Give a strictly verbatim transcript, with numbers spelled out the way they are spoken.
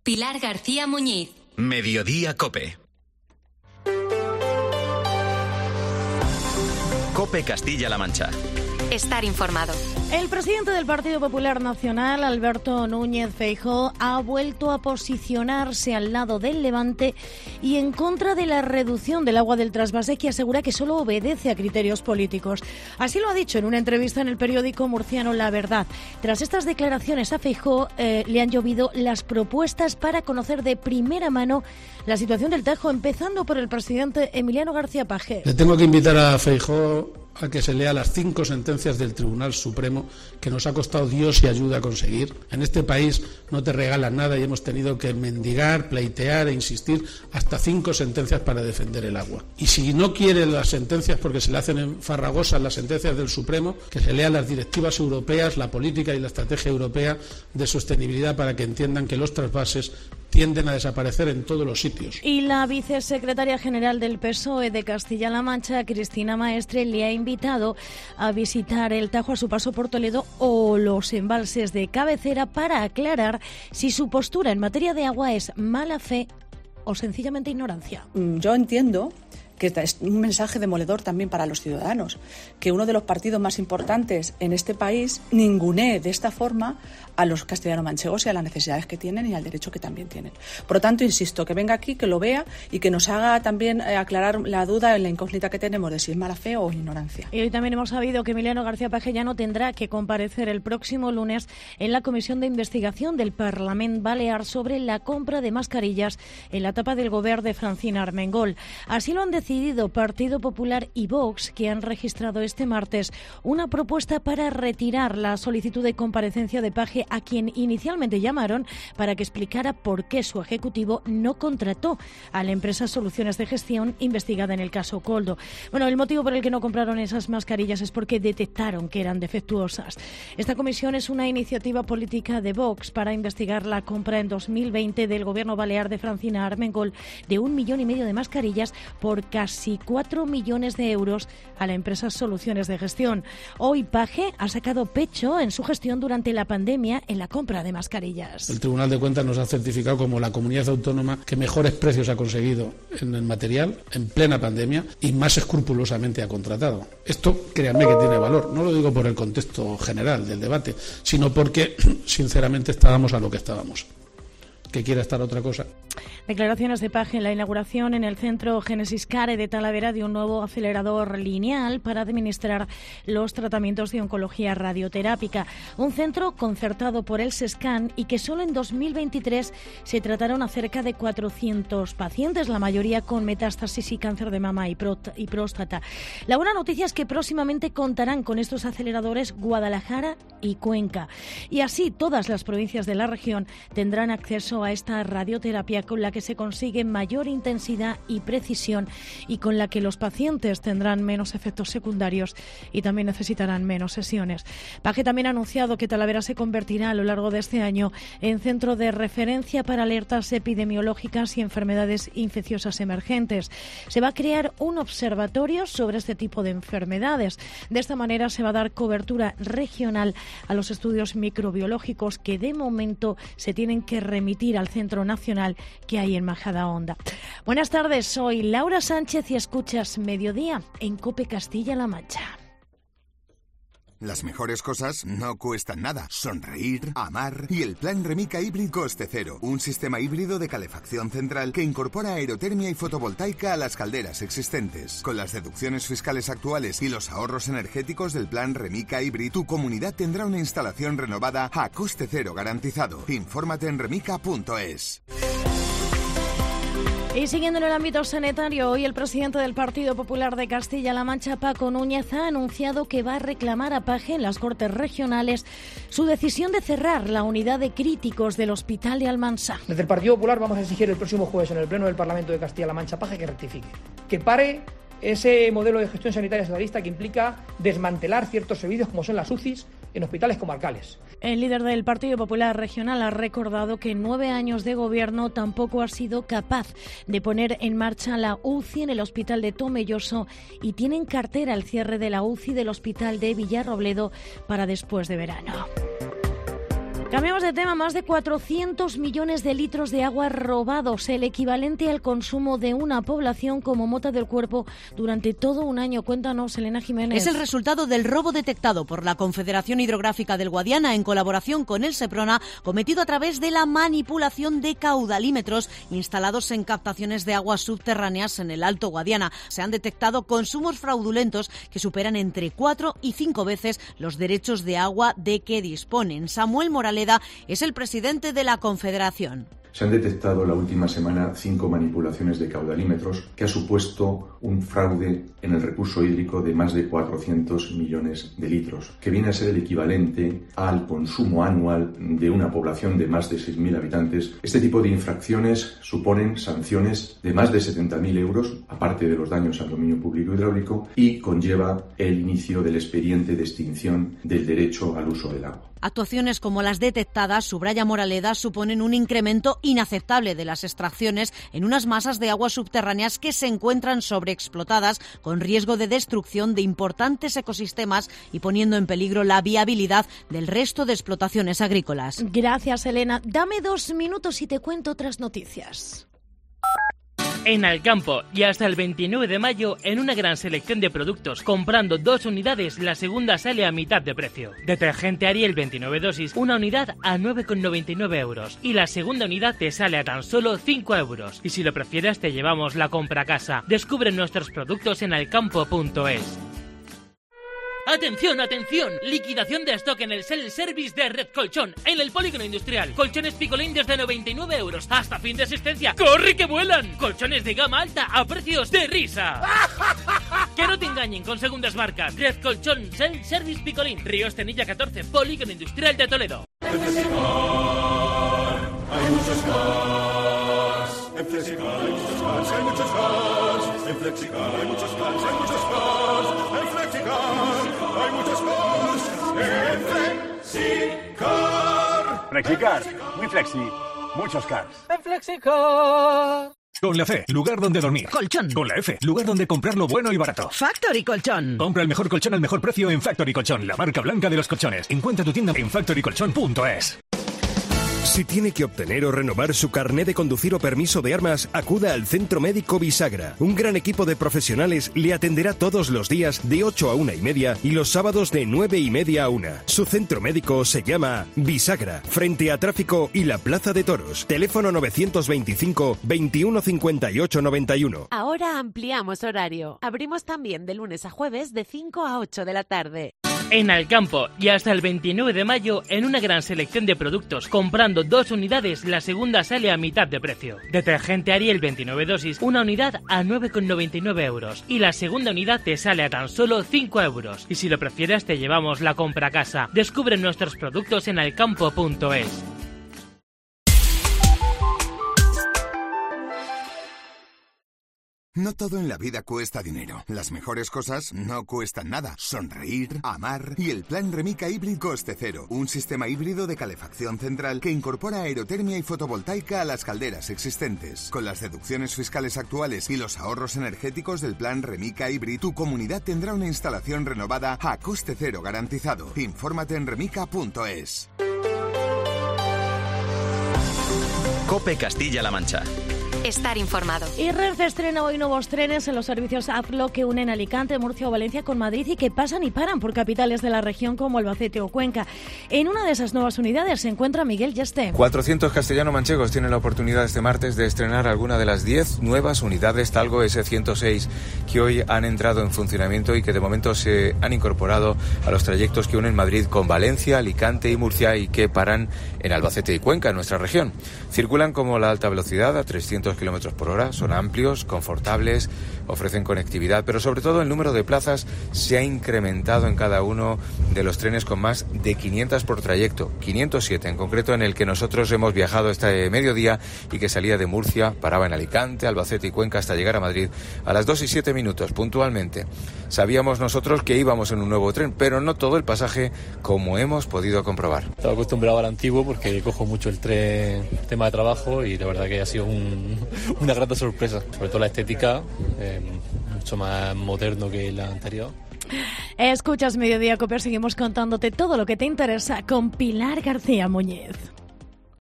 Pilar García Muñiz. Mediodía COPE. COPE Castilla-La Mancha. Estar informado. El presidente del Partido Popular Nacional, Alberto Núñez Feijóo, ha vuelto a posicionarse al lado del Levante y en contra de la reducción del agua del trasvase, que asegura que solo obedece a criterios políticos. Así lo ha dicho en una entrevista en el periódico murciano La Verdad. Tras estas declaraciones a Feijóo eh, le han llovido las propuestas para conocer de primera mano la situación del Tajo, empezando por el presidente Emiliano García Paje. Le tengo que invitar a Feijóo a que se lea las cinco sentencias del Tribunal Supremo que nos ha costado Dios y ayuda a conseguir. En este país no te regalan nada y hemos tenido que mendigar, pleitear e insistir hasta cinco sentencias para defender el agua. Y si no quiere las sentencias porque se le hacen farragosas las sentencias del Supremo, que se lea las directivas europeas, la política y la estrategia europea de sostenibilidad para que entiendan que los trasvases tienden a desaparecer en todos los sitios. Y la vicesecretaria general del P S O E de Castilla-La Mancha, Cristina Maestre, le ha invitado a visitar el Tajo a su paso por Toledo o los embalses de cabecera para aclarar si su postura en materia de agua es mala fe o sencillamente ignorancia. Yo entiendo que es un mensaje demoledor también para los ciudadanos, que uno de los partidos más importantes en este país ningunee de esta forma a los castellano-manchegos y a las necesidades que tienen y al derecho que también tienen. Por lo tanto, insisto, que venga aquí, que lo vea y que nos haga también eh, aclarar la duda en la incógnita que tenemos de si es mala fe o ignorancia. Y hoy también hemos sabido que Emiliano García Paje ya no tendrá que comparecer el próximo lunes en la Comisión de Investigación del Parlament Balear sobre la compra de mascarillas en la etapa del gobierno de Francina Armengol. Así lo han decidido Partido Popular y Vox, que han registrado este martes una propuesta para retirar la solicitud de comparecencia de Paje, a quien inicialmente llamaron para que explicara por qué su ejecutivo no contrató a la empresa Soluciones de Gestión investigada en el caso Coldo. Bueno, el motivo por el que no compraron esas mascarillas es porque detectaron que eran defectuosas. Esta comisión es una iniciativa política de Vox para investigar la compra en dos mil veinte del gobierno balear de Francina Armengol de un millón y medio de mascarillas por casi cuatro millones de euros a la empresa Soluciones de Gestión. Hoy Paje ha sacado pecho en su gestión durante la pandemia en la compra de mascarillas. El Tribunal de Cuentas nos ha certificado como la comunidad autónoma que mejores precios ha conseguido en el material en plena pandemia y más escrupulosamente ha contratado. Esto, créanme que tiene valor. No lo digo por el contexto general del debate, sino porque, sinceramente, estábamos a lo que estábamos. Que quiera estar otra cosa. Declaraciones de Paje en la inauguración en el centro Génesis Care de Talavera de un nuevo acelerador lineal para administrar los tratamientos de oncología radioterápica. Un centro concertado por el SESCAN y que solo en dos mil veintitrés se trataron a cerca de cuatrocientos pacientes, la mayoría con metástasis y cáncer de mama y, prot- y próstata. La buena noticia es que próximamente contarán con estos aceleradores Guadalajara y Cuenca. Y así todas las provincias de la región tendrán acceso a esta radioterapia con la que se consigue mayor intensidad y precisión y con la que los pacientes tendrán menos efectos secundarios y también necesitarán menos sesiones. Paje también ha anunciado que Talavera se convertirá a lo largo de este año en centro de referencia para alertas epidemiológicas y enfermedades infecciosas emergentes. Se va a crear un observatorio sobre este tipo de enfermedades. De esta manera se va a dar cobertura regional a los estudios microbiológicos que de momento se tienen que remitir al Centro Nacional que hay en Majadahonda. Buenas tardes, soy Laura Sánchez y escuchas Mediodía en COPE Castilla-La Mancha. Las mejores cosas no cuestan nada. Sonreír, amar y el plan Remica Hybrid Coste Cero. Un sistema híbrido de calefacción central que incorpora aerotermia y fotovoltaica a las calderas existentes. Con las deducciones fiscales actuales y los ahorros energéticos del plan Remica Hybrid, tu comunidad tendrá una instalación renovada a coste cero garantizado. Infórmate en remica punto es. Y siguiendo en el ámbito sanitario, hoy el presidente del Partido Popular de Castilla-La Mancha, Paco Núñez, ha anunciado que va a reclamar a Paje en las Cortes Regionales su decisión de cerrar la unidad de críticos del Hospital de Almansa. Desde el Partido Popular vamos a exigir el próximo jueves en el Pleno del Parlamento de Castilla-La Mancha Paje que rectifique, que pare ese modelo de gestión sanitaria socialista que implica desmantelar ciertos servicios como son las U C Is en hospitales comarcales. El líder del Partido Popular Regional ha recordado que en nueve años de gobierno tampoco ha sido capaz de poner en marcha la U C I en el Hospital de Tomelloso y tiene en cartera el cierre de la U C I del Hospital de Villarrobledo para después de verano. Cambiamos de tema. Más de cuatrocientos millones de litros de agua robados, el equivalente al consumo de una población como Mota del Cuerpo durante todo un año. Cuéntanos, Elena Jiménez. Es el resultado del robo detectado por la Confederación Hidrográfica del Guadiana en colaboración con el Seprona, cometido a través de la manipulación de caudalímetros instalados en captaciones de aguas subterráneas en el Alto Guadiana. Se han detectado consumos fraudulentos que superan entre cuatro y cinco veces los derechos de agua de que disponen. Samuel Moraleda es el presidente de la Confederación. Se han detectado la última semana cinco manipulaciones de caudalímetros que ha supuesto un fraude en el recurso hídrico de más de cuatrocientos millones de litros, que viene a ser el equivalente al consumo anual de una población de más de seis mil habitantes. Este tipo de infracciones suponen sanciones de más de setenta mil euros, aparte de los daños al dominio público hidráulico, y conlleva el inicio del expediente de extinción del derecho al uso del agua. Actuaciones como las detectadas, subraya Moraleda, suponen un incremento inaceptable de las extracciones en unas masas de aguas subterráneas que se encuentran sobreexplotadas, con riesgo de destrucción de importantes ecosistemas y poniendo en peligro la viabilidad del resto de explotaciones agrícolas. Gracias, Elena. Dame dos minutos y te cuento otras noticias. En Alcampo y hasta el veintinueve de mayo, en una gran selección de productos, comprando dos unidades, la segunda sale a mitad de precio. Detergente Ariel veintinueve dosis, una unidad a nueve con noventa y nueve euros y la segunda unidad te sale a tan solo cinco euros. Y si lo prefieres te llevamos la compra a casa. Descubre nuestros productos en alcampo punto es. ¡Atención, atención! Liquidación de stock en el self-service de Red Colchón, en el Polígono Industrial. Colchones Picolín desde noventa y nueve euros hasta fin de asistencia. ¡Corre que vuelan! Colchones de gama alta a precios de risa. Que no te engañen con segundas marcas. Red Colchón Self-Service Picolín, Río Estenilla catorce, Polígono Industrial de Toledo. En Flexicar hay muchos cars. En Flexicar hay muchos cars, hay muchos cars. En Flexicar hay muchos cars, hay muchos cars. En Flexicar hay muchos cars. En Flexicar. Flexicar, muy flexi, muchos cars. En Flexicar. Con la C, lugar donde dormir. Colchón. Con la F, lugar donde comprar lo bueno y barato. Factory Colchón. Compra el mejor colchón al mejor precio en Factory Colchón, la marca blanca de los colchones. Encuentra tu tienda en factory colchón punto es. Si tiene que obtener o renovar su carné de conducir o permiso de armas, acuda al Centro Médico Bisagra. Un gran equipo de profesionales le atenderá todos los días de ocho a una y media y los sábados de nueve y media a una. Su centro médico se llama Bisagra, frente a Tráfico y la Plaza de Toros. Teléfono novecientos veinticinco, veintiuno cincuenta y ocho noventa y uno. Ahora ampliamos horario. Abrimos también de lunes a jueves de cinco a ocho de la tarde. En Alcampo y hasta el veintinueve de mayo, en una gran selección de productos, comprando dos unidades, la segunda sale a mitad de precio. Detergente Ariel veintinueve dosis, una unidad a nueve con noventa y nueve euros y la segunda unidad te sale a tan solo cinco euros. Y si lo prefieres te llevamos la compra a casa. Descubre nuestros productos en alcampo punto es. No todo en la vida cuesta dinero. Las mejores cosas no cuestan nada. Sonreír, amar y el plan Remica Hybrid Coste Cero. Un sistema híbrido de calefacción central que incorpora aerotermia y fotovoltaica a las calderas existentes. Con las deducciones fiscales actuales y los ahorros energéticos del plan Remica Hybrid, tu comunidad tendrá una instalación renovada a coste cero garantizado. Infórmate en remica punto es. COPE Castilla-La Mancha. Estar informado. Y Renfe estrena hoy nuevos trenes en los servicios AFLO que unen Alicante, Murcia o Valencia con Madrid y que pasan y paran por capitales de la región como Albacete o Cuenca. En una de esas nuevas unidades se encuentra Miguel Yeste. cuatrocientos castellano-manchegos tienen la oportunidad este martes de estrenar alguna de las diez nuevas unidades Talgo ese ciento seis que hoy han entrado en funcionamiento y que de momento se han incorporado a los trayectos que unen Madrid con Valencia, Alicante y Murcia y que paran en Albacete y Cuenca, en nuestra región. Circulan como la alta velocidad a trescientos kilómetros por hora, son amplios, confortables, ofrecen conectividad, pero sobre todo el número de plazas se ha incrementado en cada uno de los trenes con más de quinientas por trayecto, quinientos siete en concreto en el que nosotros hemos viajado este mediodía y que salía de Murcia, paraba en Alicante, Albacete y Cuenca hasta llegar a Madrid a las dos y siete minutos puntualmente. Sabíamos nosotros que íbamos en un nuevo tren, pero no todo el pasaje como hemos podido comprobar. Estaba acostumbrado al antiguo porque cojo mucho el tren, tema de trabajo y la verdad que ha sido un, una grata sorpresa, sobre todo la estética, eh, mucho más moderno que la anterior. Escuchas Mediodía Cope, seguimos contándote todo lo que te interesa con Pilar García Muñiz.